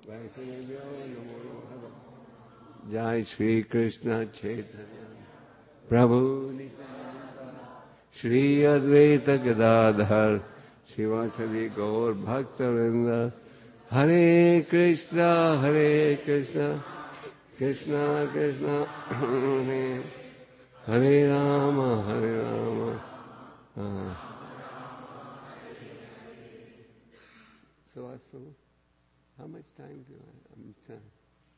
Vaishnavyo Namo Namo. Jai Shri Krishna Chaitanya Prabhu Nityananda Shri Advaita Gadadhar Shivasadi Gaur Bhaktavinda Hare Krishna Krishna Krishna Hare Hare Rama So ask Prabhu, how much time do I have?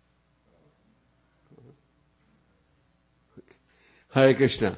Hare Krishna.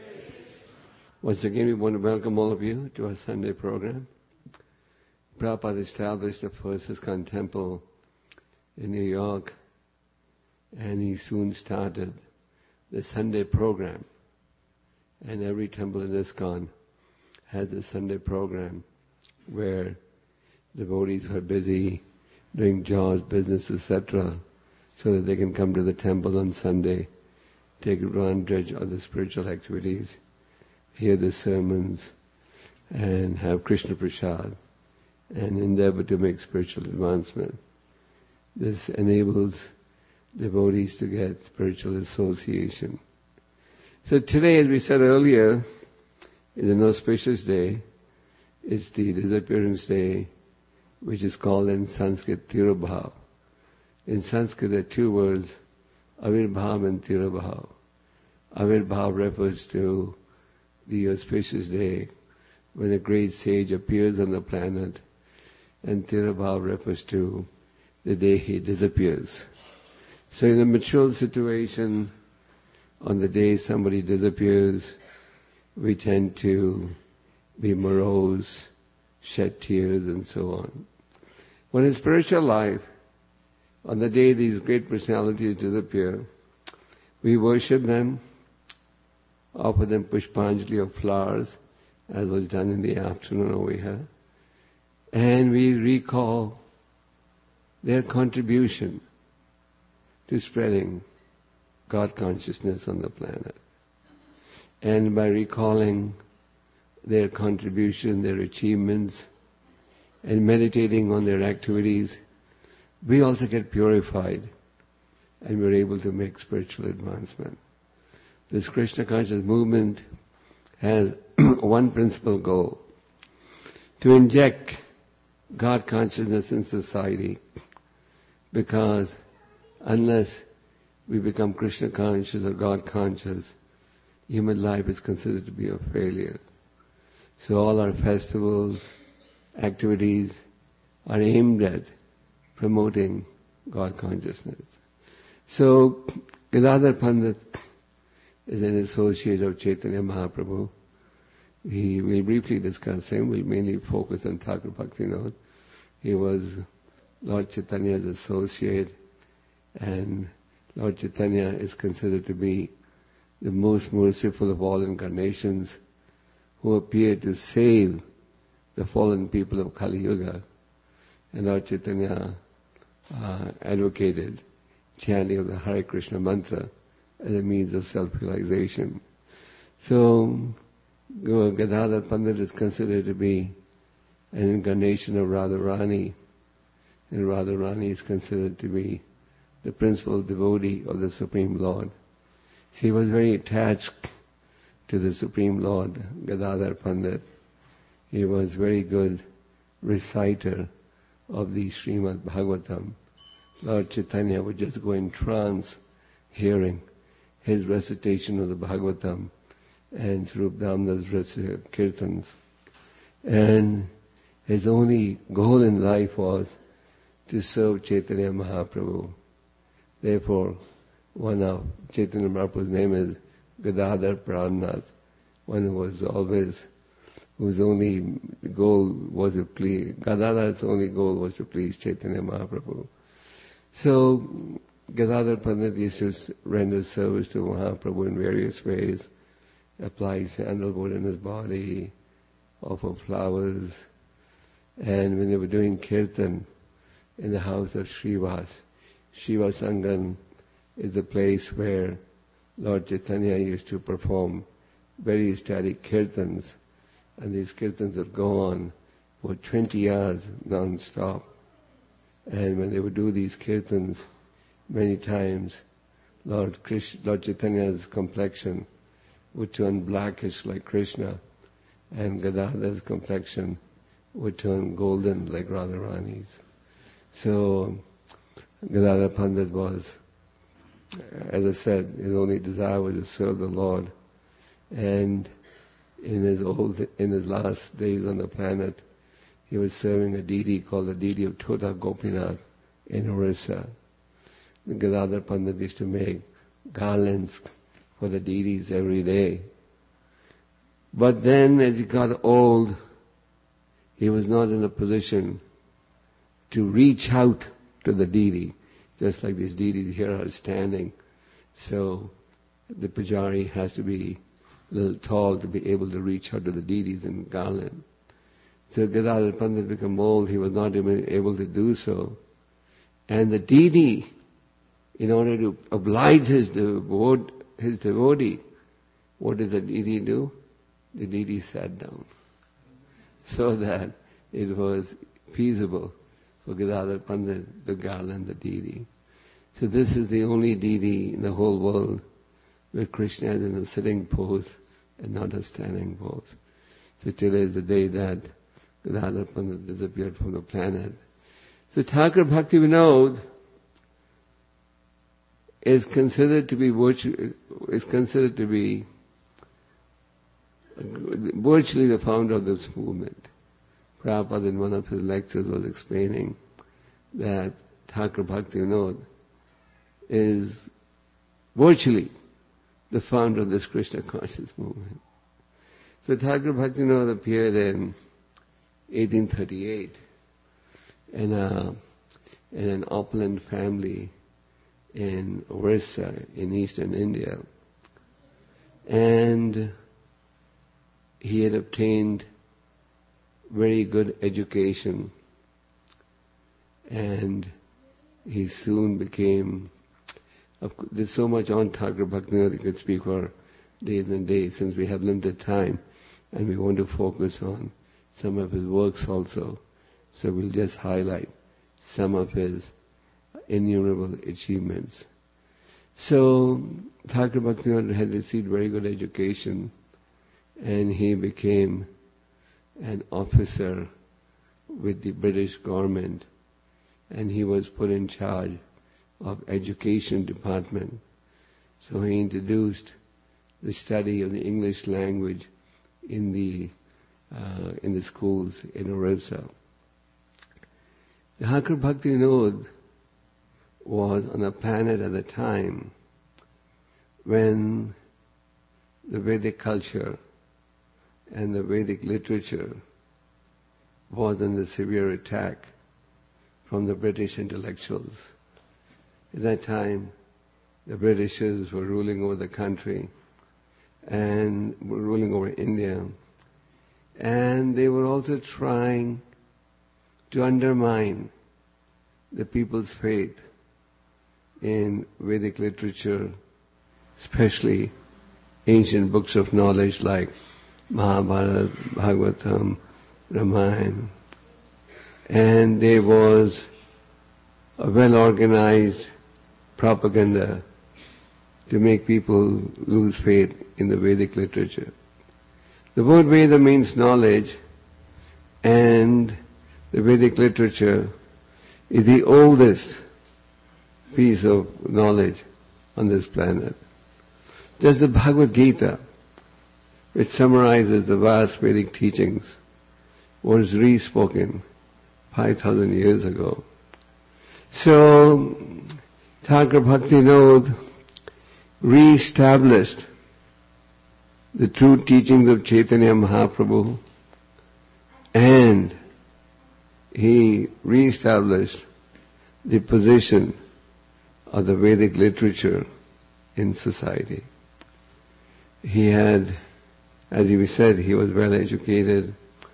Once again, we want to welcome all of you to our Sunday program. Prabhupada established the first ISKCON temple in New York, and he soon started the Sunday program. And every temple in ISKCON has a Sunday program where devotees are busy doing jobs, business, etc., so that they can come to the temple on Sunday, take advantage of the spiritual activities, hear the sermons, and have Krishna Prasad, and endeavor to make spiritual advancement. This enables devotees to get spiritual association. So today, as we said earlier, is an auspicious day. It's the disappearance day, which is called in Sanskrit Tirobhav. In Sanskrit, there are two words, Avirbhav and Tirobhav. Avirbhav refers to the auspicious day when a great sage appears on the planet, and Tirobhav refers to the day he disappears. So in a mature situation, on the day somebody disappears, we tend to be morose, shed tears and so on. But in spiritual life, on the day these great personalities disappear, we worship them, offer them pushpanjali of flowers, as was done in the afternoon over here, and we recall their contribution to spreading God consciousness on the planet. And by recalling their contribution, their achievements, and meditating on their activities, we also get purified and we're able to make spiritual advancement. This Krishna conscious movement has one principal goal: to inject God consciousness in society, because unless we become Krishna conscious or God conscious, human life is considered to be a failure. So all our festivals, activities are aimed at promoting God consciousness. So Gadadhar Pandit is an associate of Chaitanya Mahaprabhu. We will briefly discuss him. We'll mainly focus on Thakur Bhaktivinoda. He was Lord Chaitanya's associate, and Lord Chaitanya is considered to be the most merciful of all incarnations, who appeared to save the fallen people of Kali Yuga. And Lord Chaitanya advocated chanting of the Hare Krishna mantra as a means of self-realization. So Gadadhar Pandit is considered to be an incarnation of Radharani, and Radharani is considered to be the principal devotee of the Supreme Lord. So he was very attached to the Supreme Lord, Gadadhar Pandit. He was very good reciter of the Srimad Bhagavatam. Lord Chaitanya would just go in trance hearing his recitation of the Bhagavatam and Swarup Damodara's kirtans. And his only goal in life was to serve Chaitanya Mahaprabhu. Therefore, one of Chaitanya Mahaprabhu's name is Gadadhar Prannath, one whose only goal was to please, Gadadhar's only goal was to please Chaitanya Mahaprabhu. So, Gadadhar Pandit used to render service to Mahaprabhu in various ways, apply sandalwood in his body, offer flowers, and when they were doing kirtan in the house of Srivas, Srivas Angan is the place where Lord Chaitanya used to perform very static kirtans, and these kirtans would go on for 20 hours non-stop. And when they would do these kirtans, many times Lord Chaitanya's complexion would turn blackish like Krishna, and Gadadhar's complexion would turn golden like Radharani's. So Gadadhar Pandit was, as I said, his only desire was to serve the Lord. And in his last days on the planet, he was serving a deity called the deity of Tota Gopinath in Orissa. Gadadhar Pandit used to make garlands for the deities every day. But then as he got old, he was not in a position to reach out to the deity, just like these deities here are standing. So the pujari has to be a little tall to be able to reach out to the deities in garland. So Gadadhar Pandit became old, he was not even able to do so. And the deity, in order to oblige his devotee, what did the deity do? The deity sat down, so that it was feasible for Gadadhar Pandit to garland the deity. So this is the only deity in the whole world where Krishna is in a sitting pose and not a standing pose. So today is the day that Gadadhar Pandit disappeared from the planet. So Thakur Bhaktivinoda is considered to be virtually the founder of this movement. Prabhupada in one of his lectures was explaining that Thakur Bhaktivinoda is virtually the founder of this Krishna conscious movement. So Thakur Bhaktivinoda appeared in 1838 in an opulent family in Orissa in eastern India. And he had obtained very good education, and he soon became, there's so much on Thakur Bhaktivinoda, you could speak for days and days, since we have limited time, and we want to focus on some of his works also. So we'll just highlight some of his innumerable achievements. So Thakur Bhaktivinoda had received very good education, and he became an officer with the British government, and he was put in charge of education department. So he introduced the study of the English language in the schools in Orissa. Thakur Bhaktivinoda was on a planet at a time when the Vedic culture and the Vedic literature was under severe attack from the British intellectuals. At that time, the Britishers were ruling over the country and were ruling over India. And they were also trying to undermine the people's faith in Vedic literature, especially ancient books of knowledge like Mahabharata, Bhagavatam, Ramayana. And there was a well-organized propaganda to make people lose faith in the Vedic literature. The word Veda means knowledge, and the Vedic literature is the oldest piece of knowledge on this planet. Just the Bhagavad Gita, which summarizes the vast Vedic teachings, was re-spoken 5,000 years ago. So, Thakur Bhaktivinoda re-established the true teachings of Chaitanya Mahaprabhu, and he re-established the position of the Vedic literature in society. He had, as we said, he was well educated,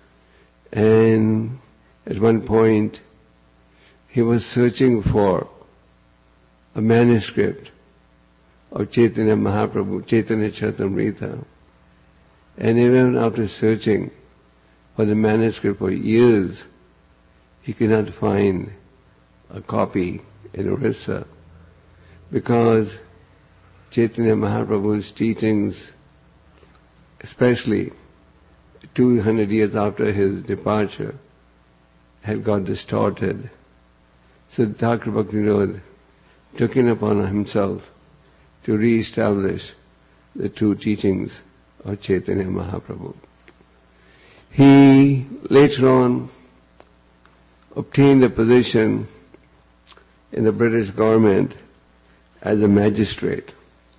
and at one point he was searching for a manuscript of Chaitanya Mahaprabhu, Chaitanya Charitamrita. And even after searching for the manuscript for years, he could not find a copy in Orissa, because Chaitanya Mahaprabhu's teachings, especially 200 years after his departure, had got distorted. So Thakur Bhaktivinoda took it upon himself to re-establish the true teachings of Chaitanya Mahaprabhu. He later on obtained a position in the British government as a magistrate.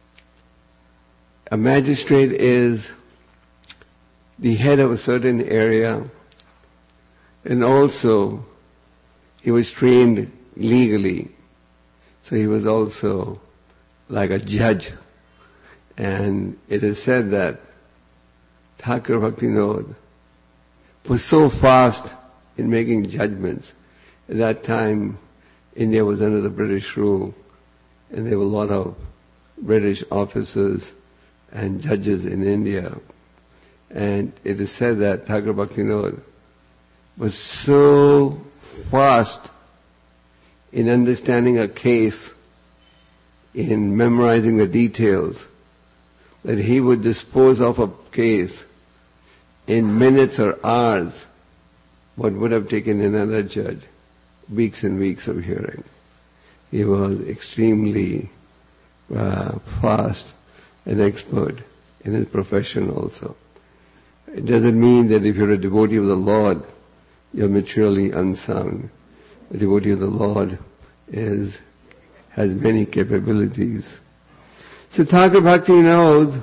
A magistrate is the head of a certain area, and also he was trained legally, so he was also like a judge. And it is said that Thakur Bhaktivinoda was so fast in making judgments. At that time, India was under the British rule, and there were a lot of British officers and judges in India. And it is said that Thakur Bhaktivinoda was so fast in understanding a case, in memorizing the details, that he would dispose of a case in minutes or hours what would have taken another judge weeks and weeks of hearing. He was extremely fast and expert in his profession also. It doesn't mean that if you're a devotee of the Lord, you're materially unsound. A devotee of the Lord has many capabilities. So Thakur Bhaktivinoda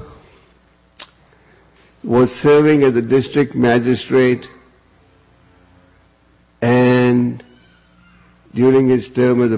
was serving as the district magistrate, and during his term as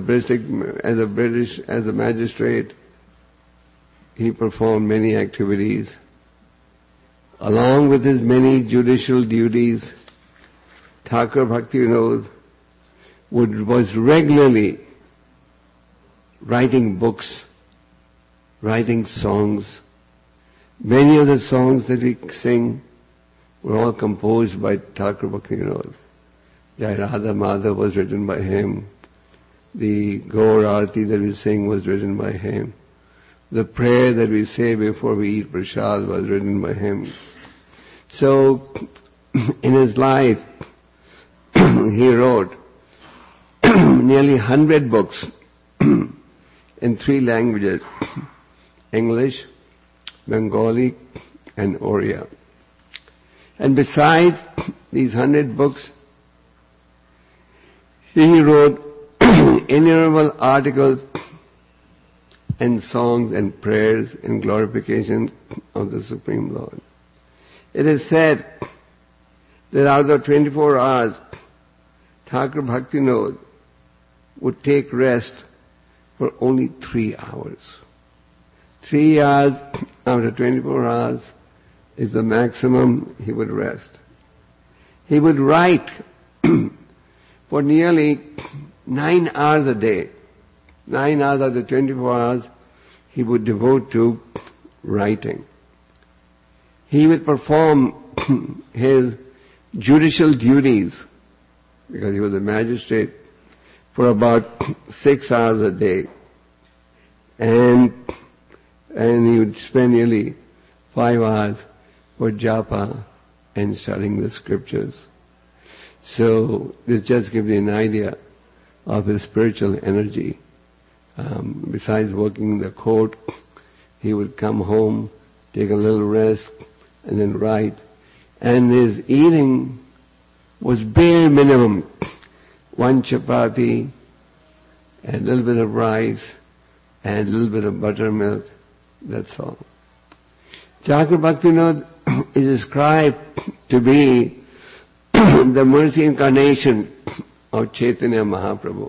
a magistrate, he performed many activities. Along with his many judicial duties, Thakur Bhaktivinoda was regularly writing books, writing songs. Many of the songs that we sing were all composed by Thakur Bhaktivinoda. Jai Radha Madhav was written by him. The Gaur Arati that we sing was written by him. The prayer that we say before we eat prasad was written by him. So, in his life, he wrote nearly 100 books in 3 languages, English, Bengali, and Oriya. And besides these 100 books, he wrote innumerable articles and songs and prayers in glorification of the Supreme Lord. It is said that out of 24 hours, Thakur Bhaktivinoda would take rest for only 3 hours. 3 hours out of 24 hours is the maximum he would rest. He would write for nearly 9 hours a day. 9 hours of the 24 hours he would devote to writing. He would perform his judicial duties, because he was a magistrate, for about 6 hours a day. And he would spend nearly 5 hours for japa and studying the scriptures. So this just gives you an idea of his spiritual energy. Besides working in the court, he would come home, take a little rest, and then write. And his eating was bare minimum. 1 chapati, and a little bit of rice, and a little bit of buttermilk. That's all. Thakur Bhaktivinoda is described to be the mercy incarnation of Chaitanya Mahaprabhu.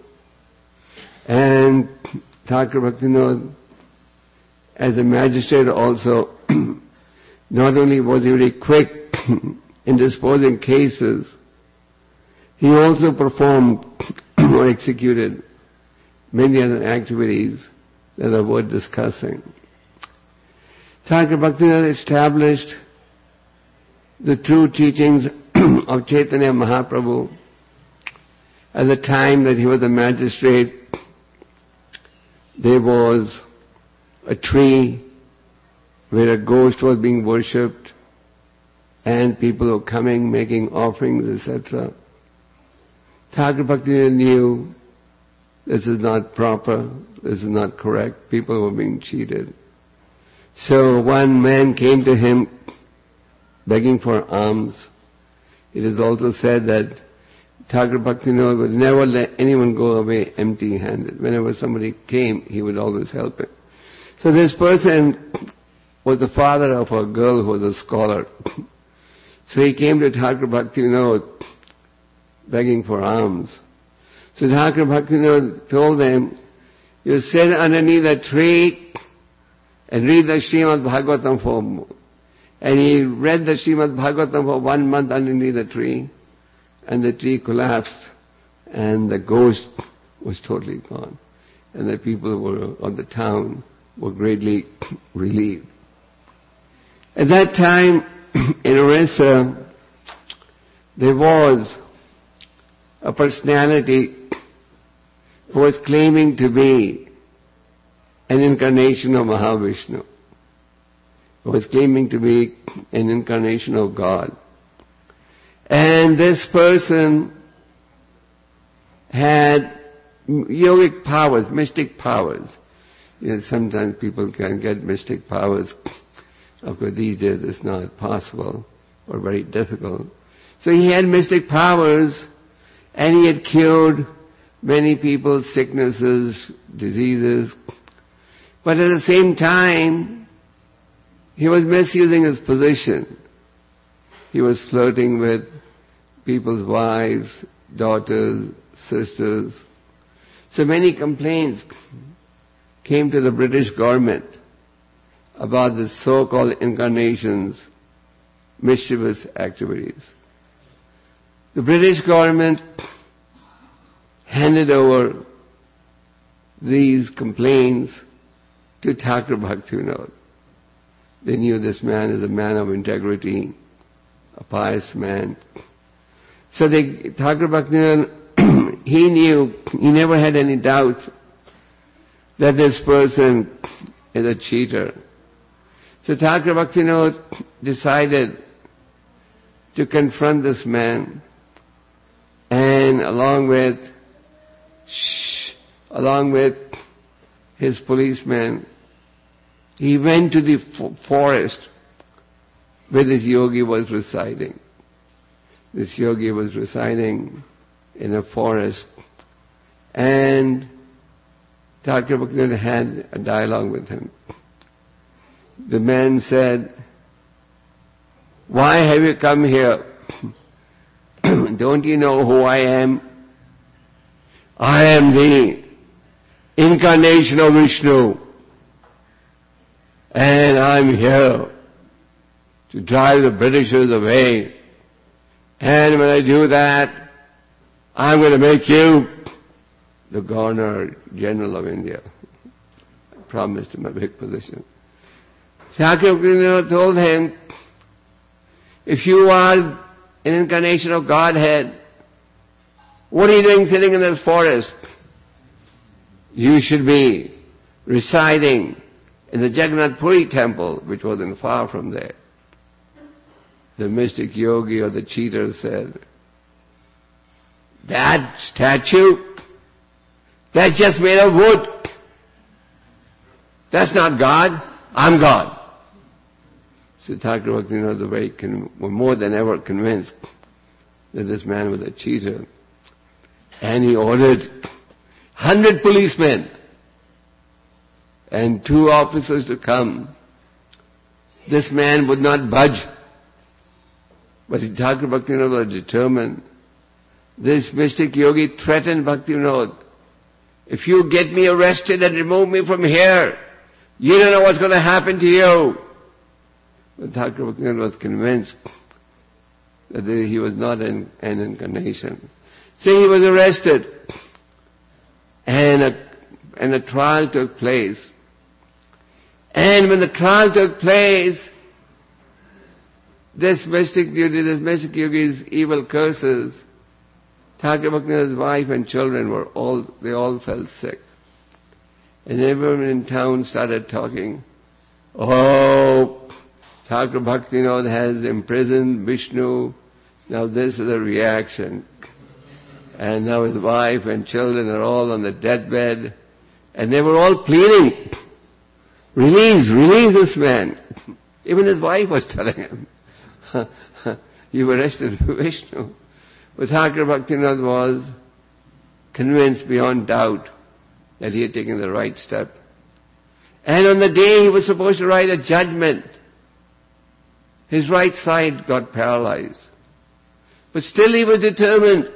And Thakur Bhaktivinoda, as a magistrate also, not only was he very quick in disposing cases, he also performed or executed many other activities that are worth discussing. Thakur Bhaktivinoda established the true teachings of Chaitanya Mahaprabhu, at the time that he was a magistrate, there was a tree where a ghost was being worshipped and people were coming, making offerings, etc. Thakur Bhaktivinoda knew this is not proper, this is not correct, people were being cheated. So one man came to him begging for alms. It is also said that Thakur Bhaktivinoda would never let anyone go away empty-handed. Whenever somebody came, he would always help him. So this person was the father of a girl who was a scholar. So he came to Thakur Bhaktivinoda begging for alms. So Thakur Bhaktivinoda told them, you sit underneath a tree and read the Srimad Bhagavatam for. And he read the Srimad Bhagavatam for 1 month underneath the tree, and the tree collapsed, and the ghost was totally gone. And the people of the town were greatly relieved. At that time, in Orissa, there was a personality who was claiming to be an incarnation of Mahavishnu, who was claiming to be an incarnation of God. And this person had yogic powers, mystic powers. You know, sometimes people can get mystic powers. Of course, these days it's not possible or very difficult. So he had mystic powers, and he had cured many people's sicknesses, diseases. But at the same time, he was misusing his position. He was flirting with people's wives, daughters, sisters. So many complaints came to the British government about the so-called incarnations' mischievous activities. The British government handed over these complaints to Thakur Bhaktivinoda. They knew this man is a man of integrity, a pious man. So Thakur Bhaktivinoda, he knew, he never had any doubts that this person is a cheater. So Thakur Bhaktivinoda decided to confront this man, and along with his policeman, he went to the forest where this yogi was residing. This yogi was residing in a forest, and Thakur Bhaktivinoda had a dialogue with him. The man said, "Why have you come here? Don't you know who I am? I am the incarnation of Vishnu, and I'm here to drive the Britishers away. And when I do that, I'm going to make you the Governor General of India." I promised him a big position. Thakur Bhaktivinoda told him, if you are an incarnation of Godhead, what are you doing sitting in this forest? You should be residing in the Jagannath Puri temple, which wasn't far from there. The mystic yogi or the cheater said, that statue, that's just made of wood. That's not God. I'm God. So Thakur Bhaktivinoda was more than ever convinced that this man was a cheater. And he ordered 100 policemen and 2 officers to come. This man would not budge. But Thakur Bhaktivinoda was determined. This mystic yogi threatened Bhaktivinoda, if you get me arrested and remove me from here, you don't know what's going to happen to you. But Thakur Bhaktivinoda was convinced that he was not an incarnation. So he was arrested, and a trial took place. And when the trial took place, this mystic yogi's evil curses Thakur Bhaktivinoda's wife and children they all fell sick. And everyone in town started talking, oh, Thakur Bhaktivinoda has imprisoned Vishnu, now this is a reaction. And now his wife and children are all on the deathbed, and they were all pleading, release this man. Even his wife was telling him, you've arrested Vishnu. But Thakur Bhaktivinoda was convinced beyond doubt that he had taken the right step. And on the day he was supposed to write a judgment, his right side got paralyzed. But still he was determined.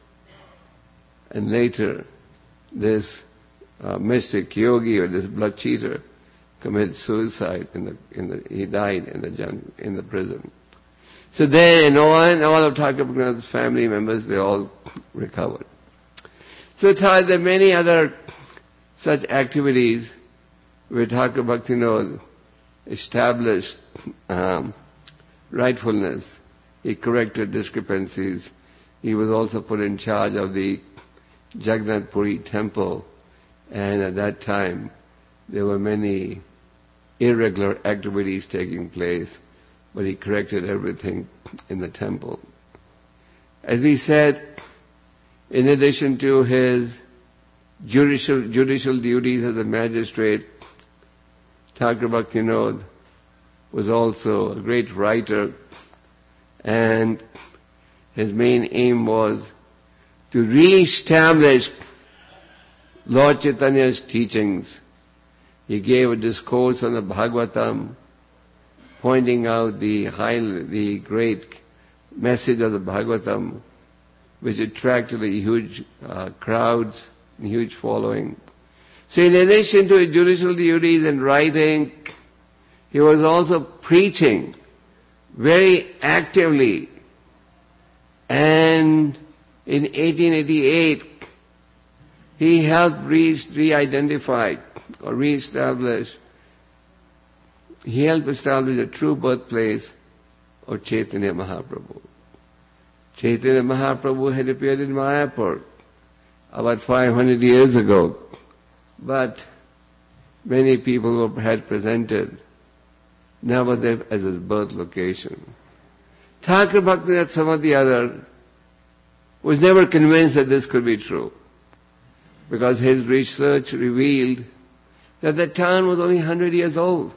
And later, this mystic yogi or this blood cheater committed suicide. He died in the prison. So then, all of Thakur Bhaktivinoda's family members, they all recovered. So there are many other such activities where Thakur Bhaktivinoda established rightfulness. He corrected discrepancies. He was also put in charge of the Jagannath Puri temple, and at that time there were many irregular activities taking place, but he corrected everything in the temple. As we said, in addition to his judicial duties as a magistrate, Thakur Bhaktivinoda was also a great writer, and his main aim was to re-establish Lord Chaitanya's teachings. He gave a discourse on the Bhagavatam, pointing out the great message of the Bhagavatam, which attracted a huge crowds, and huge following. So in addition to his judicial duties and writing, he was also preaching very actively. And in 1888, he helped re-identify or re-establish, he helped establish a true birthplace of Chaitanya Mahaprabhu. Chaitanya Mahaprabhu had appeared in Mayapur about 500 years ago, but many people had presented Navadvip as his birth location. Thakur Bhaktivinoda Samadhyadar was never convinced that this could be true, because his research revealed that the town was only 100 years old.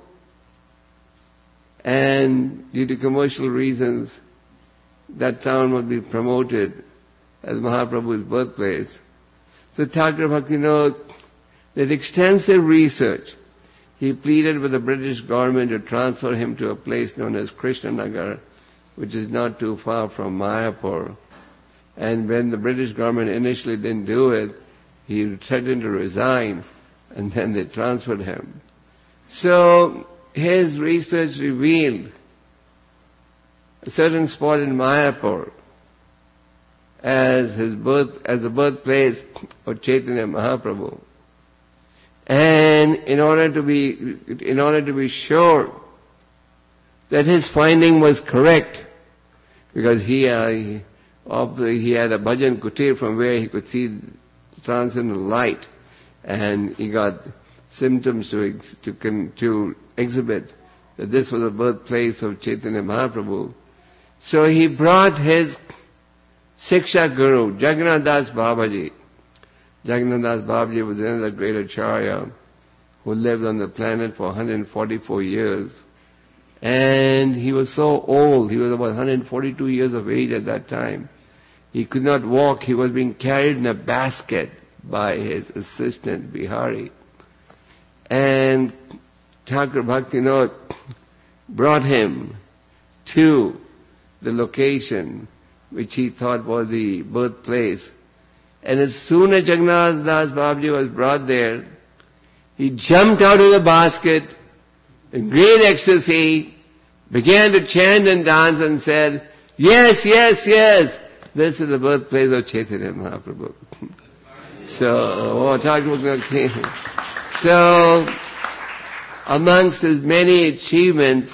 And due to commercial reasons, that town would be promoted as Mahaprabhu's birthplace. So Thakur Bhaktivinoda did extensive research. He pleaded with the British government to transfer him to a place known as Krishnanagar, which is not too far from Mayapur. And when the British government initially didn't do it, he threatened to resign, and then they transferred him. So his research revealed a certain spot in Mayapur as the birthplace of Chaitanya Mahaprabhu. And in order to be sure that his finding was correct, because he had a bhajan kutir from where he could see transcendental light, and he got symptoms to exhibit that this was the birthplace of Chaitanya Mahaprabhu. So he brought his Siksha Guru, Jagannath Das Babaji. Jagannath Das Babaji was another great acharya who lived on the planet for 144 years. And he was so old, he was about 142 years of age at that time. He could not walk, he was being carried in a basket by his assistant, Bihari. And Thakur Bhaktivinoda brought him to the location which he thought was the birthplace. And as soon as Jagannath Das Babaji was brought there, he jumped out of the basket in great ecstasy, began to chant and dance and said, "Yes, yes, yes, this is the birthplace of Chaitanya Mahaprabhu." So, amongst his many achievements,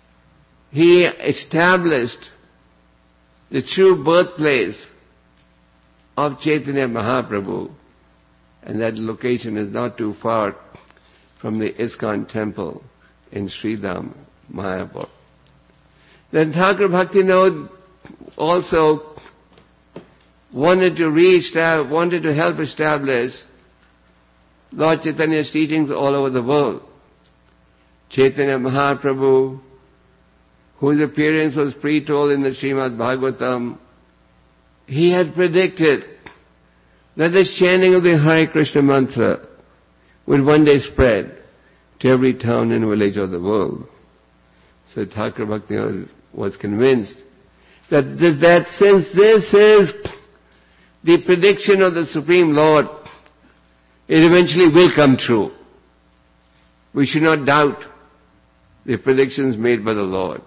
he established the true birthplace of Chaitanya Mahaprabhu, and that location is not too far from the ISKCON temple in Sridham, Mayapur. Then Thakur Bhaktivinoda also wanted to help establish Lord Chaitanya's teachings all over the world. Chaitanya Mahaprabhu, whose appearance was pre-told in the Srimad Bhagavatam, he had predicted that this chanting of the Hare Krishna mantra would one day spread to every town and village of the world. So Thakur Bhaktivinoda was convinced that since this is the prediction of the Supreme Lord, it eventually will come true. We should not doubt the predictions made by the Lord.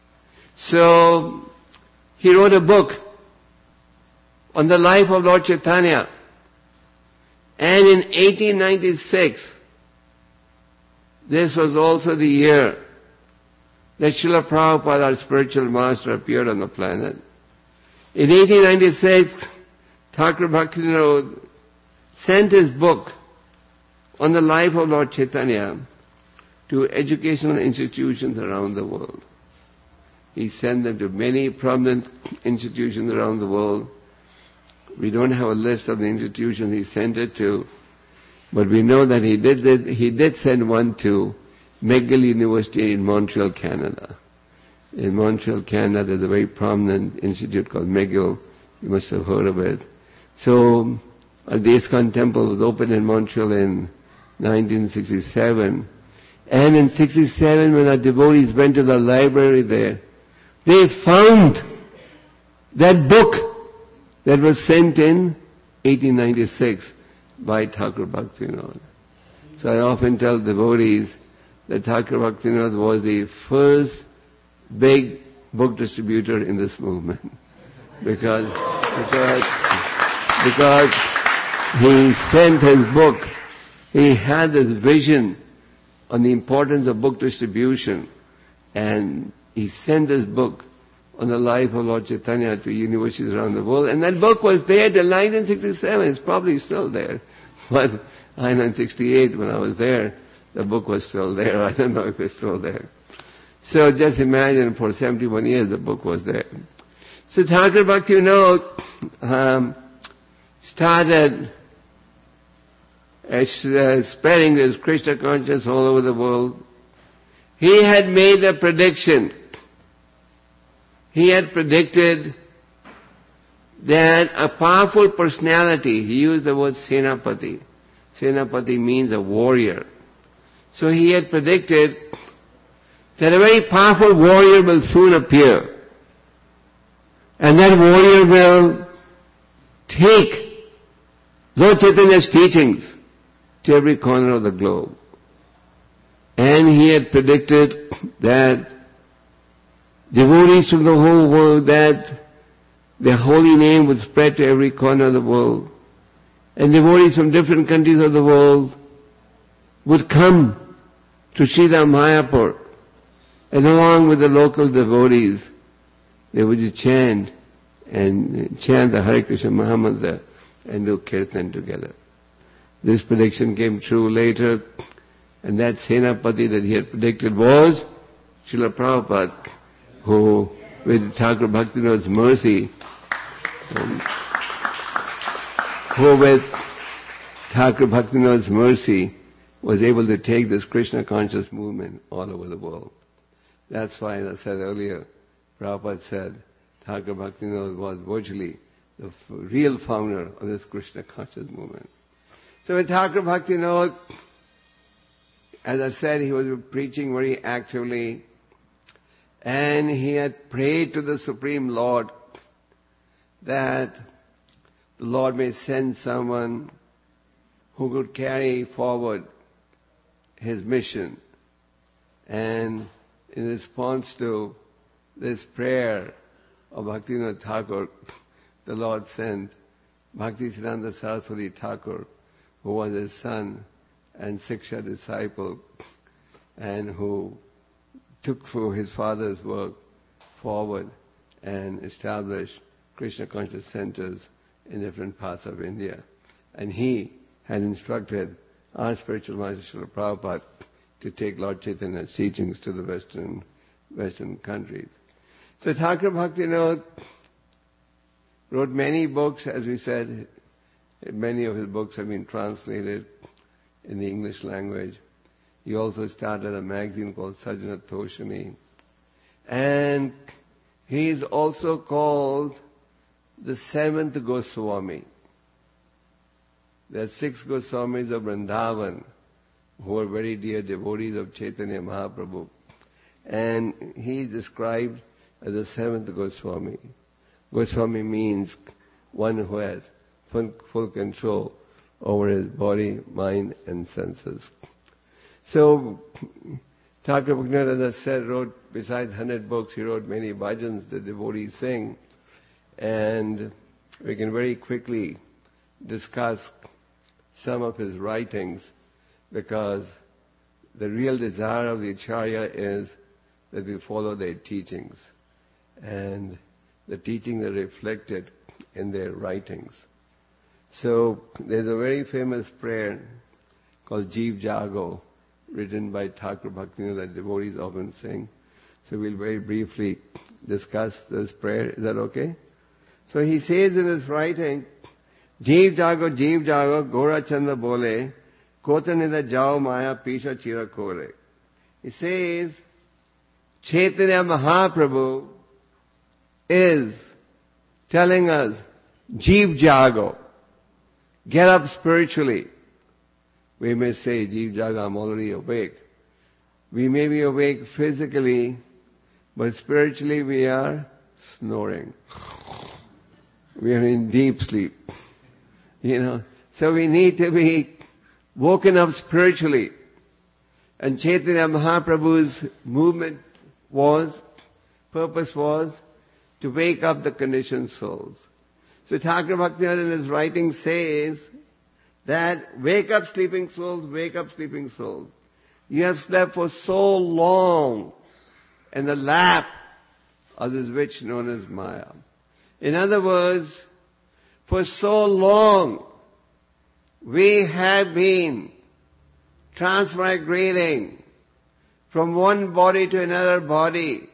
So he wrote a book on the life of Lord Chaitanya. And in 1896, this was also the year that Srila Prabhupada, our spiritual master, appeared on the planet. In 1896, Thakur Bhaktivinoda sent his book on the life of Lord Chaitanya to educational institutions around the world. He sent them to many prominent institutions around the world. We don't have a list of the institutions he sent it to, but we know that he did send one to McGill University in Montreal, Canada. In Montreal, Canada, there's a very prominent institute called McGill. You must have heard of it. So, the ISKCON temple was opened in Montreal in 1967. And in 67, when our devotees went to the library there, they found that book that was sent in 1896 by Thakur Bhaktivinoda. So I often tell devotees that Thakur Bhaktivinoda was the first big book distributor in this movement. because he sent his book. He had this vision on the importance of book distribution, and he sent this book on the life of Lord Chaitanya to universities around the world, and that book was there till 1967. It's probably still there. But 1968, when I was there, the book was still there. I don't know if it's still there. So just imagine, for 71 years the book was there. So Thakur Bhaktivinoda started spreading this Krishna consciousness all over the world. He had made a prediction. He had predicted that a powerful personality, he used the word Senapati. Senapati means a warrior. So he had predicted that a very powerful warrior will soon appear. And that warrior will take Lord Chaitanya's teachings to every corner of the globe. And he had predicted that devotees from the whole world, that their holy name would spread to every corner of the world. And devotees from different countries of the world would come to Sridham Mayapur. And along with the local devotees, they would chant the Hare Krishna Mahamantra and do kirtan together. This prediction came true later, and that Senapati that he had predicted was Srila Prabhupada, who, with Thakur Bhaktivinoda's mercy, was able to take this Krishna conscious movement all over the world. That's why, as I said earlier, Prabhupada said Thakur Bhaktivinoda was virtually the real founder of this Krishna conscious movement. So when Thakur Bhaktivinoda, as I said, he was preaching very actively, and he had prayed to the Supreme Lord that the Lord may send someone who could carry forward his mission. And in response to this prayer of Bhaktivinoda Thakur, the Lord sent Bhaktisiddhanta Saraswati Thakur, who was his son and Siksha disciple, and who took for his father's work forward and established Krishna conscious centers in different parts of India. And he had instructed our spiritual master Srila Prabhupada to take Lord Chaitanya's teachings to the Western countries. So Thakur Bhaktivinoda wrote many books, as we said. Many of his books have been translated in the English language. He also started a magazine called Sajjana Toshani. And he is also called the seventh Goswami. There are 6 Goswamis of Vrindavan who are very dear devotees of Chaitanya Mahaprabhu. And he is described as the seventh Goswami. Goswami means one who has full control over his body, mind and senses. So, Thakur Bhaktivinoda, as I said, wrote, besides 100 books, he wrote many bhajans the devotees sing. And we can very quickly discuss some of his writings, because the real desire of the Acharya is that we follow their teachings. And the teachings are reflected in their writings. So there's a very famous prayer called Jeev Jago, written by Thakur Bhaktivinoda that devotees often sing. So we'll very briefly discuss this prayer. Is that okay? So he says in his writing, Jeev Jago, Gora Chanda Bole, Kotanida Jao Maya Pisha Chira Kore. He says, Chaitanya Mahaprabhu is telling us, Jeev Jago, get up spiritually. We may say, Jeev Jaga, I'm already awake. We may be awake physically, but spiritually we are snoring. We are in deep sleep. So we need to be woken up spiritually. And Chaitanya Mahaprabhu's purpose was to wake up the conditioned souls. So Thakur Bhaktivinoda in his writing says that wake up sleeping souls, wake up sleeping souls. You have slept for so long in the lap of this witch known as Maya. In other words, for so long we have been transmigrating from one body to another body,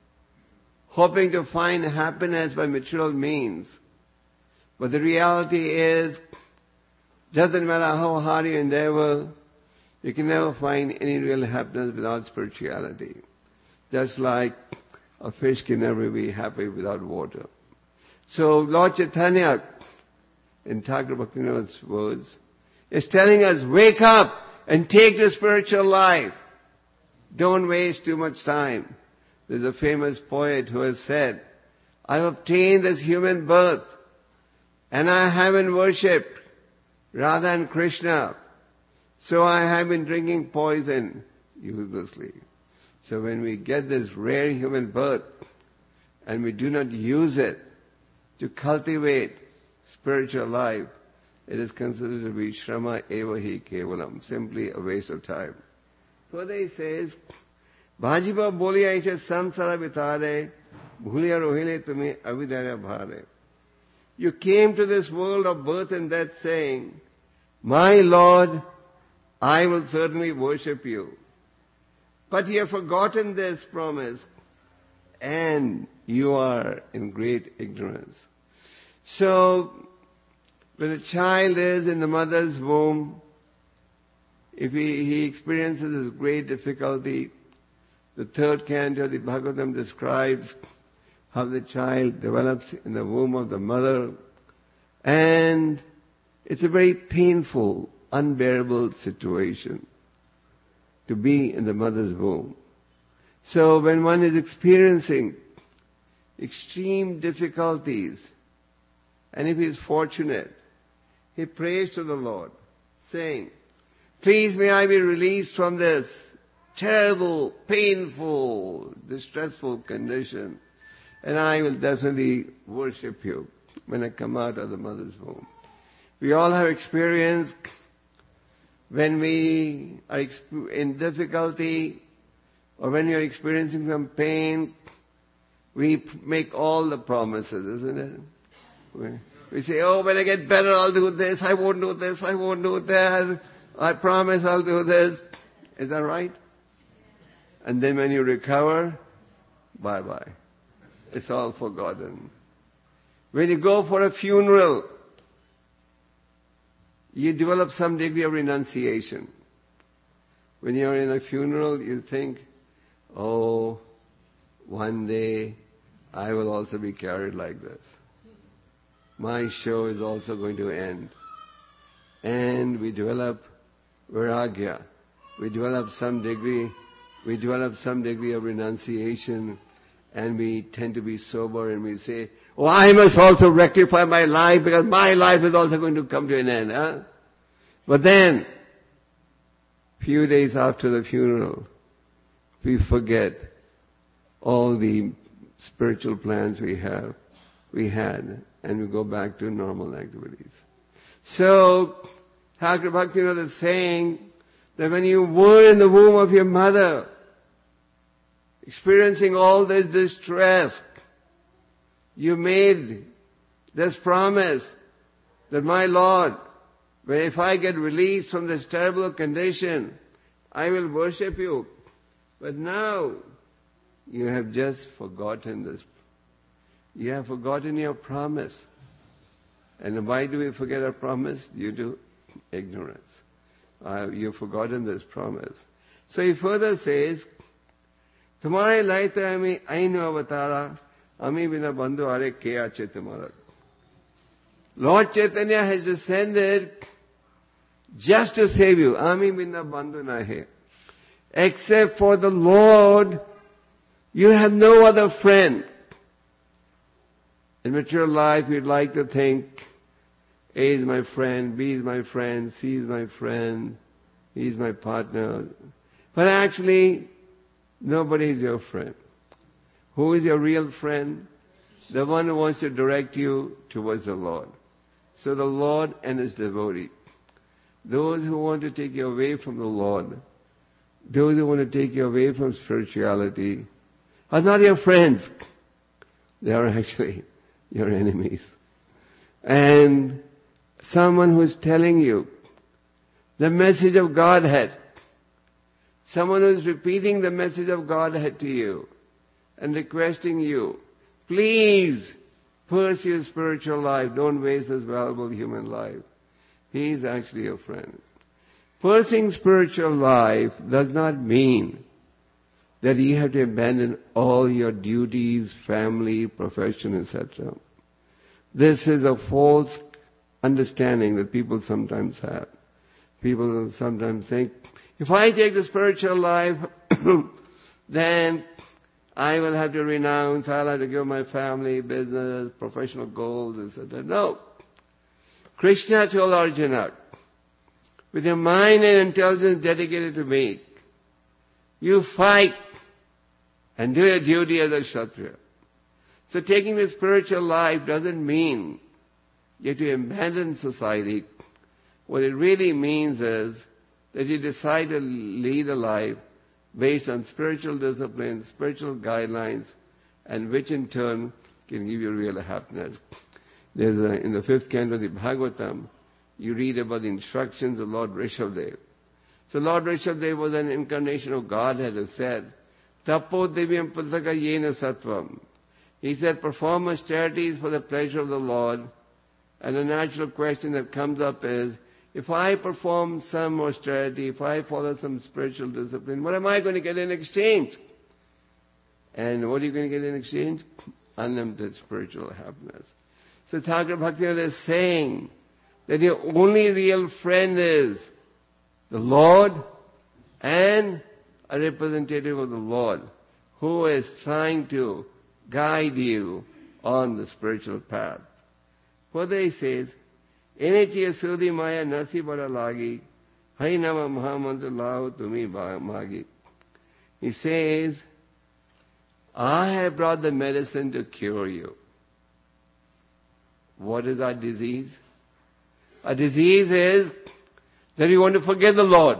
hoping to find happiness by material means. But the reality is, doesn't matter how hard you endeavor, you can never find any real happiness without spirituality. Just like a fish can never be happy without water. So Lord Chaitanya, in Thakur Bhaktivinoda's words, is telling us, wake up and take the spiritual life. Don't waste too much time. There's a famous poet who has said, I've obtained this human birth and I haven't worshipped Radha and Krishna. So I have been drinking poison uselessly. So when we get this rare human birth and we do not use it to cultivate spiritual life, it is considered to be shrama eva hi kevalam, simply a waste of time. Further he says, Bhajiba boliya ishe samsara vitare, bhuliya rohile tumi avidaya bhare. You came to this world of birth and death saying, my Lord, I will certainly worship you. But you have forgotten this promise and you are in great ignorance. So, when a child is in the mother's womb, if he experiences this great difficulty, the third canto of the Bhagavatam describes how the child develops in the womb of the mother, and it's a very painful, unbearable situation to be in the mother's womb. So when one is experiencing extreme difficulties, and if he is fortunate, he prays to the Lord, saying, please may I be released from this terrible, painful, distressful condition, and I will definitely worship you when I come out of the mother's womb. We all have experienced when we are in difficulty or when we are experiencing some pain, we make all the promises, isn't it? We say, oh, when I get better, I'll do this. I won't do this. I won't do that. I promise I'll do this. Is that right? And then when you recover, bye-bye. It's all forgotten. When you go for a funeral, you develop some degree of renunciation. When you're in a funeral, you think, oh, one day I will also be carried like this. My show is also going to end. And we develop vairagya. We develop some degree of renunciation, and we tend to be sober, and we say, oh, I must also rectify my life because my life is also going to come to an end. Huh? But then, few days after the funeral, we forget all the spiritual plans we had, and we go back to normal activities. So, Thakur Bhaktivinoda is saying that when you were in the womb of your mother, experiencing all this distress, you made this promise that, my Lord, if I get released from this terrible condition, I will worship you. But now, you have just forgotten this. You have forgotten your promise. And why do we forget our promise? Due to ignorance. You've forgotten this promise. So he further says, Tumhare laite ami ainu avatara, ami bina bandhu are ke ache tumhara. Lord Chaitanya has descended just to save you. Ami bina bandhu nahe. Except for the Lord, you have no other friend. In material life, you'd like to think, A is my friend, B is my friend, C is my friend, he is my partner. But actually, nobody is your friend. Who is your real friend? The one who wants to direct you towards the Lord. So the Lord and His devotee. Those who want to take you away from the Lord, those who want to take you away from spirituality, are not your friends. They are actually your enemies. And someone who is telling you the message of Godhead, someone who is repeating the message of Godhead to you and requesting you, please pursue spiritual life, don't waste this valuable human life. He is actually your friend. Pursuing spiritual life does not mean that you have to abandon all your duties, family, profession, etc. This is a false understanding that people sometimes have. People sometimes think, if I take the spiritual life, then I will have to renounce, I'll have to give my family, business, professional goals, etc. No. Krishna told Arjuna, with your mind and intelligence dedicated to me, you fight and do your duty as a Kshatriya. So taking the spiritual life doesn't mean you have to abandon society. What it really means is that you decide to lead a life based on spiritual disciplines, spiritual guidelines, and which in turn can give you real happiness. In the 5th canto of the Bhagavatam, you read about the instructions of Lord Rishabdev. So Lord Rishabdev was an incarnation of Godhead who said, Tapo divyam putaka yena sattvam. He said, perform austerities for the pleasure of the Lord. And the natural question that comes up is, if I perform some austerity, if I follow some spiritual discipline, what am I going to get in exchange? And what are you going to get in exchange? Unlimited spiritual happiness. So Thakur Bhaktivinoda is saying that your only real friend is the Lord and a representative of the Lord who is trying to guide you on the spiritual path. Further he says, Enechiya sudhi maya nasi bada lagi, hai nama mahamantra lao tumi magi. He says, I have brought the medicine to cure you. What is our disease? Our disease is that we want to forget the Lord.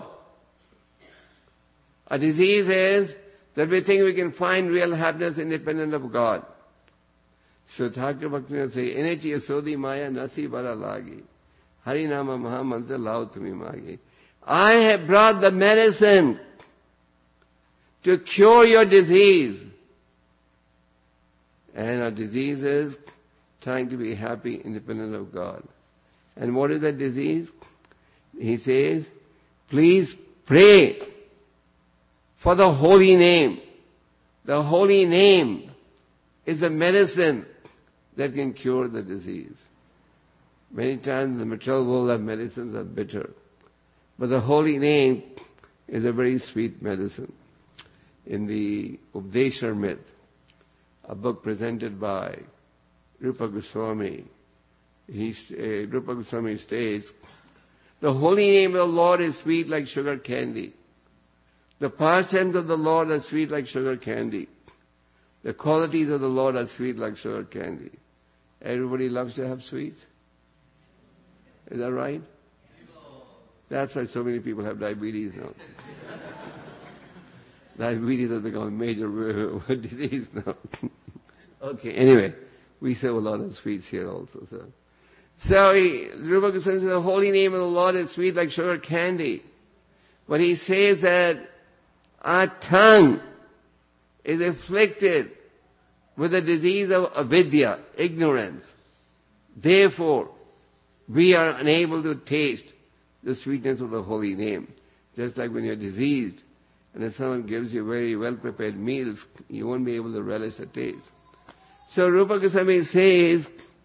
Our disease is that we think we can find real happiness independent of God. So Thakur Bhaktivinoda say, Enechi Yasodi Maya Nasi Bara Lagi. Harinama Mahamantra Lao Tumi Magi. I have brought the medicine to cure your disease. And our disease is trying to be happy, independent of God. And what is that disease? He says, please pray for the holy name. The holy name is a medicine that can cure the disease. Many times in the material world, our medicines are bitter. But the holy name is a very sweet medicine. In the Updeshar myth, a book presented by Rupa Goswami, Rupa Goswami states, the holy name of the Lord is sweet like sugar candy. The pastimes of the Lord are sweet like sugar candy. The qualities of the Lord are sweet like sugar candy. Everybody loves to have sweets. Is that right? That's why so many people have diabetes now. Diabetes has become a major disease now. Okay, anyway, we serve a lot of sweets here also. So Rupa Goswami says the holy name of the Lord is sweet like sugar candy. But he says that our tongue is afflicted with the disease of avidya, ignorance. Therefore, we are unable to taste the sweetness of the holy name. Just like when you're diseased, and if someone gives you very well-prepared meals, you won't be able to relish the taste. So Rupa Goswami says,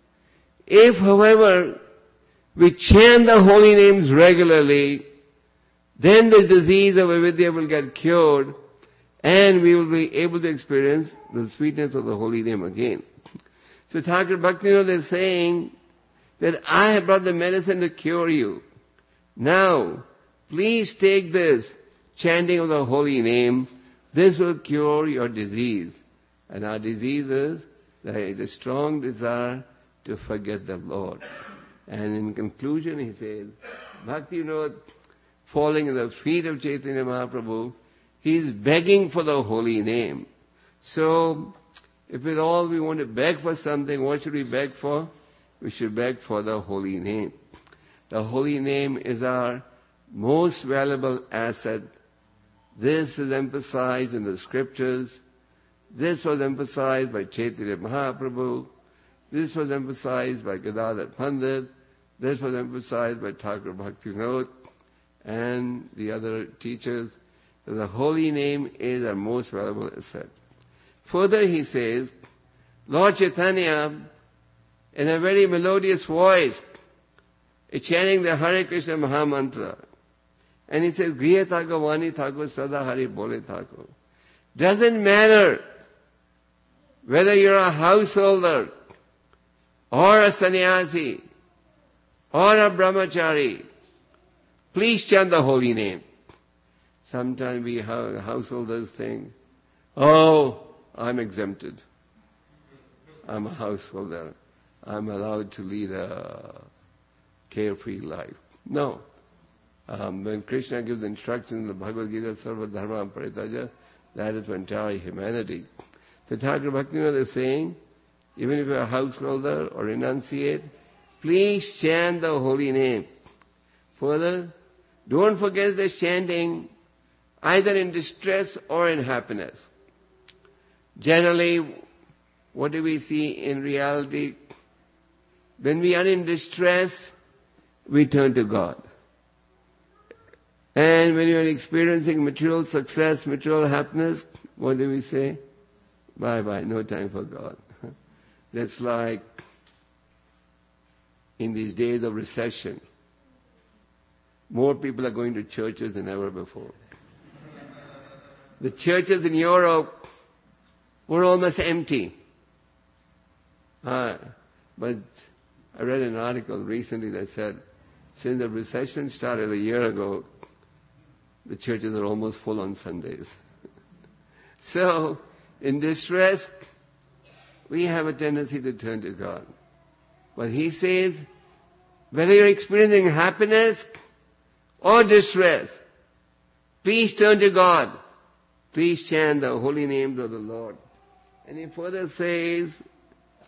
if, however, we chant the holy names regularly, then this disease of avidya will get cured, and we will be able to experience the sweetness of the holy name again. So Thakur Bhaktivinoda is saying that I have brought the medicine to cure you. Now, please take this chanting of the holy name. This will cure your disease. And our disease is the strong desire to forget the Lord. And in conclusion, he says, Bhaktivinoda, falling at the feet of Chaitanya Mahaprabhu, he is begging for the holy name. So, if at all we want to beg for something, what should we beg for? We should beg for the holy name. The holy name is our most valuable asset. This is emphasized in the scriptures. This was emphasized by Chaitanya Mahaprabhu. This was emphasized by Gadadhar Pandit. This was emphasized by Thakur Bhaktivinoda and the other teachers. The holy name is our most valuable asset. Further he says, Lord Chaitanya, in a very melodious voice, is chanting the Hare Krishna Mahamantra. And he says, Griya Thakur Vani Thakur Sada Hari Bole Thakur. Doesn't matter whether you're a householder, or a sannyasi, or a brahmachari, please chant the holy name. Sometimes we householders think, oh, I'm exempted. I'm a householder. I'm allowed to lead a carefree life. No. When Krishna gives instructions in the Bhagavad Gita, Sarva Dharma Paritaja, that is for entire humanity. So Thakur Bhaktivinoda is saying, even if you're a householder or renunciate, please chant the holy name. Further, don't forget this chanting either in distress or in happiness. Generally, what do we see in reality? When we are in distress, we turn to God. And when you are experiencing material success, material happiness, what do we say? Bye-bye, no time for God. That's like in these days of recession, more people are going to churches than ever before. The churches in Europe were almost empty. But I read an article recently that said, since the recession started a year ago, the churches are almost full on Sundays. So, in distress, we have a tendency to turn to God. But he says, whether you're experiencing happiness or distress, please turn to God. Please chant the holy names of the Lord. And he further says,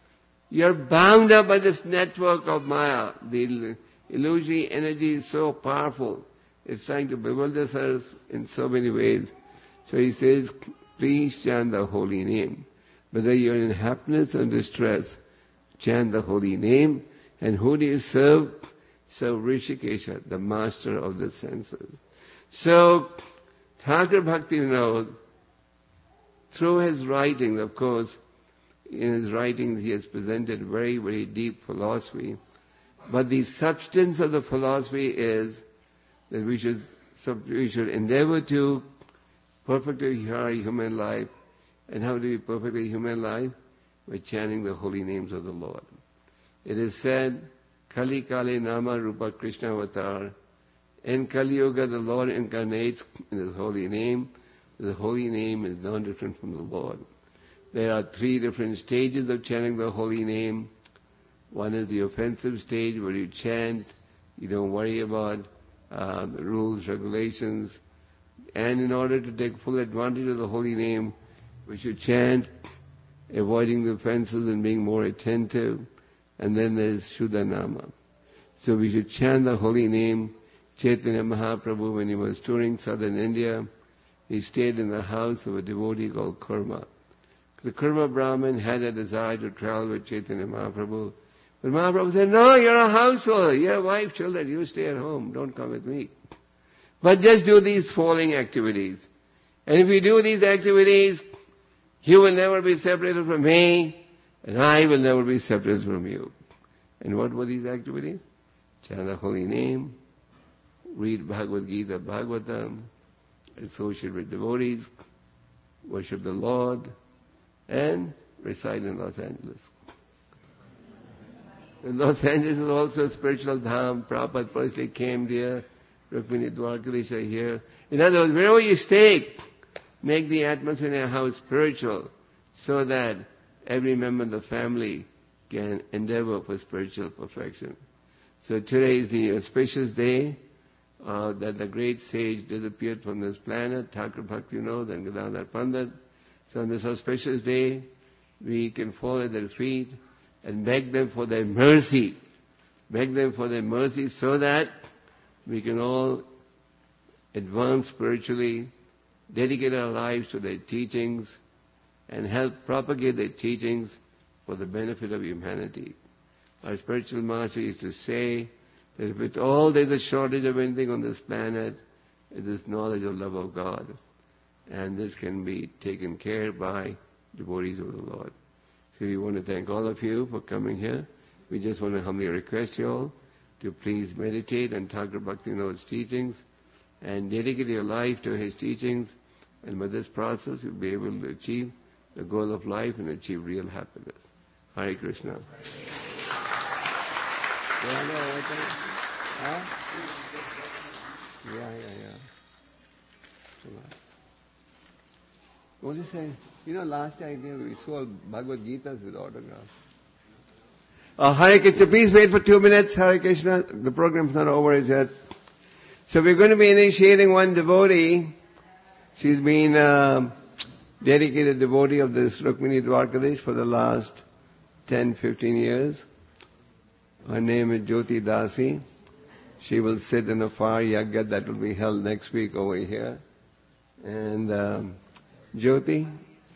You're bound up by this network of Maya. The illusory energy is so powerful. It's trying to bewilder us in so many ways. So he says, please chant the holy name. Whether you're in happiness or distress, chant the holy name. And who do you serve? Serve Rishikesha, the master of the senses. So, Thakur Bhaktivinoda, through his writings, of course, in his writings he has presented very, very deep philosophy. But the substance of the philosophy is that we should endeavor to perfectly our human life. And how do we perfectly human life? By chanting the holy names of the Lord. It is said, Kali Kale Nama Rupa Krishna Avatar. In Kali Yuga, the Lord incarnates in His holy name. The holy name is no different from the Lord. There are 3 different stages of chanting the holy name. One is the offensive stage where you chant, you don't worry about the rules, regulations. And in order to take full advantage of the holy name, we should chant, avoiding the offenses and being more attentive. And then there is Shuddhanama. So we should chant the holy name. Chaitanya Mahaprabhu, when he was touring southern India, he stayed in the house of a devotee called Kurma. The Kurma Brahmin had a desire to travel with Chaitanya Mahaprabhu. But Mahaprabhu said, no, you're a householder. You have wife, children. You stay at home. Don't come with me. But just do these following activities. And if you do these activities, you will never be separated from me, and I will never be separated from you. And what were these activities? Chant the holy name, read Bhagavad Gita, Bhagavatam, associate with devotees, worship the Lord, and reside in Los Angeles. And Los Angeles is also a spiritual dham. Prabhupada personally came there. Rukmini Dwarkadish are here. In other words, wherever you stay, make the atmosphere in your house spiritual so that every member of the family can endeavor for spiritual perfection. So today is the auspicious day that the great sage disappeared from this planet, Thakur Bhaktivinoda and Gadadhar Pandit. So on this auspicious day, we can fall at their feet and beg them for their mercy. Beg them for their mercy so that we can all advance spiritually, dedicate our lives to their teachings, and help propagate their teachings for the benefit of humanity. Our spiritual master used to say that if at all there is a shortage of anything on this planet, it is knowledge of love of God. And this can be taken care by devotees of the Lord. So we want to thank all of you for coming here. We just want to humbly request you all to please meditate on Thakur Bhaktivinoda's teachings and dedicate your life to his teachings. And with this process, you'll be able to achieve the goal of life and achieve real happiness. Hare Krishna. What is he saying? Last time we sold Bhagavad Gitas with autographs. Hare Krishna, please wait for 2 minutes. Hare Krishna, the program's not over as yet. So we're going to be initiating one devotee. She's been dedicated devotee of this Rukmini Dwarkadish for the last 10-15 years. Her name is Jyoti Dasi. She will sit in a fire yagya that will be held next week over here. And Jyoti?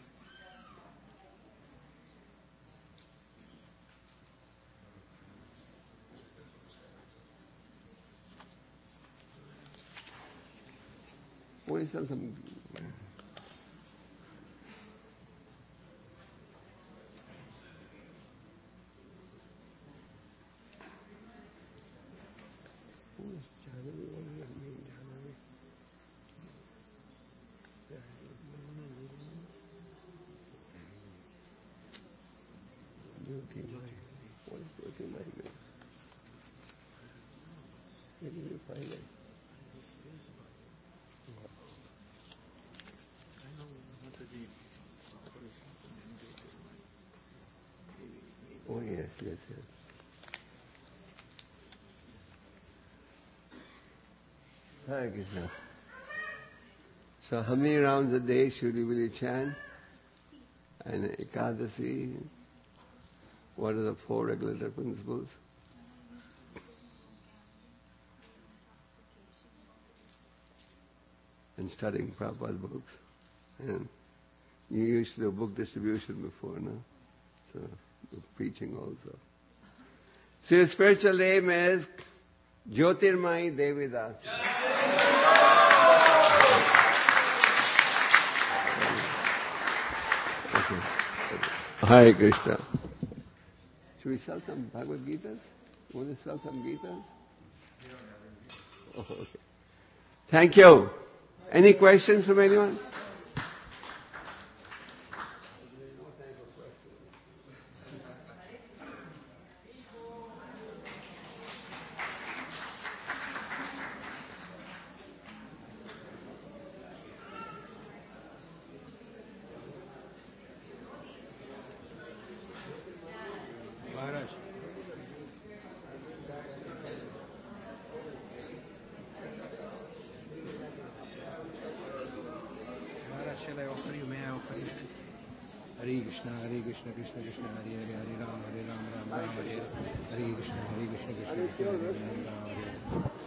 What is something? What is Jyoti my name? Where did you find it? Oh yes. Hare Krishna. So how many rounds a day should you really chant? And Ekadasi? What are the 4 regulative principles? And studying Prabhupada's books. And you used to do book distribution before, no? So, preaching also. So your spiritual name is Jyotirmai Devidas. Okay. Hare Krishna. Should we sell some Bhagavad Gitas? You want to sell some Gitas? Oh, okay. Thank you. Any questions from anyone? Hare Krishna, Krishna Krishna, Hare Hare, Hare Ram, Ram Ram, Hare Hare, Hare Krishna, Krishna Krishna, Hare Ram, Hare Hare.